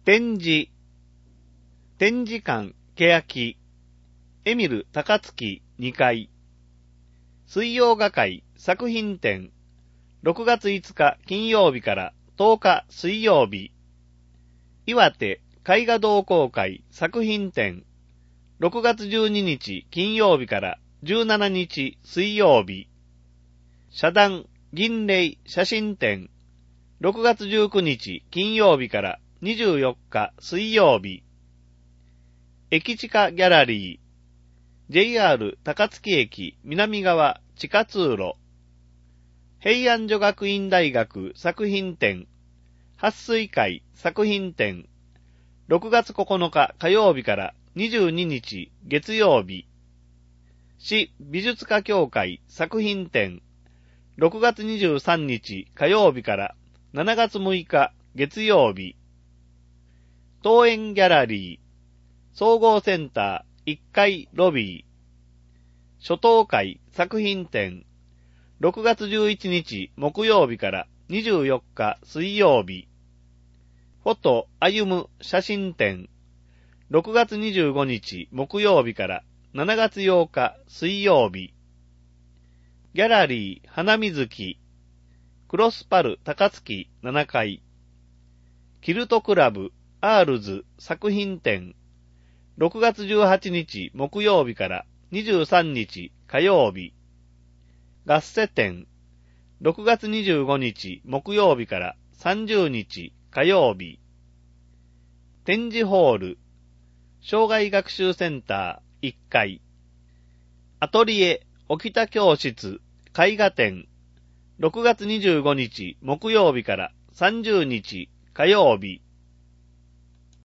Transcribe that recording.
展示館欅エミル高槻2階水曜画会作品展6月5日金曜日から10日水曜日岩手絵画同好会作品展6月12日金曜日から17日水曜日社団銀霊写真展6月19日金曜日から24日水曜日駅地下ギャラリー JR 高槻駅南側地下通路平安女学院大学作品展撥水会作品展6月9日火曜日から22日月曜日市美術家協会作品展6月23日火曜日から7月6日月曜日東園ギャラリー総合センター1階ロビー初等会作品展6月11日木曜日から24日水曜日フォト歩む写真展6月25日木曜日から7月8日水曜日ギャラリー花水木クロスパル高槻7階キルトクラブアールズ作品展6月18日木曜日から23日火曜日合瀬展6月25日木曜日から30日火曜日展示ホール障害学習センター1階アトリエ沖田教室絵画展6月25日木曜日から30日火曜日